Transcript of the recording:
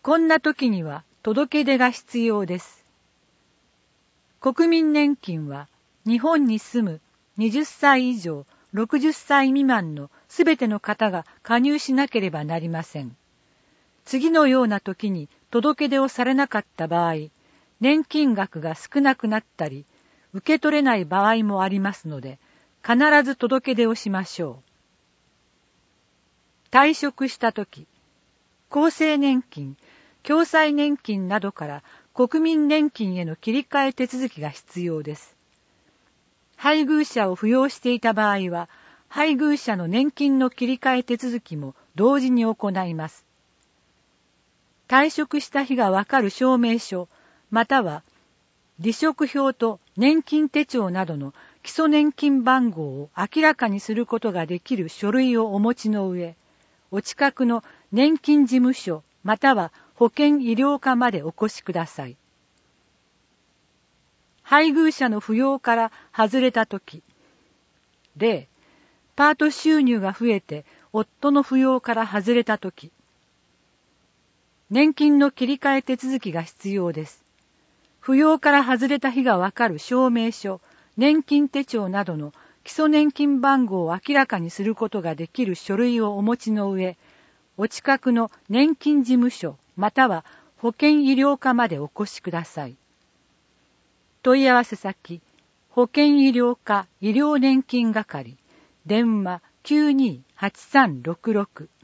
こんな時には届け出が必要です。国民年金は日本に住む20歳以上60歳未満のすべての方が加入しなければなりません。次のような時に届け出をされなかった場合、年金額が少なくなったり、受け取れない場合もありますので、必ず届け出をしましょう。退職した時、厚生年金、共済年金などから国民年金への切り替え手続きが必要です。配偶者を扶養していた場合は、配偶者の年金の切り替え手続きも同時に行います。退職した日がわかる証明書、または離職票と年金手帳などの基礎年金番号を明らかにすることができる書類をお持ちの上、お近くの年金事務所または保険医療課までお越しください。配偶者の扶養から外れたとき、例、パート収入が増えて夫の扶養から外れたとき、年金の切り替え手続きが必要です。扶養から外れた日がわかる証明書、年金手帳などの基礎年金番号を明らかにすることができる書類をお持ちの上、お近くの年金事務所または保険医療課までお越しください。問い合わせ先、保険医療課医療年金係、電話928366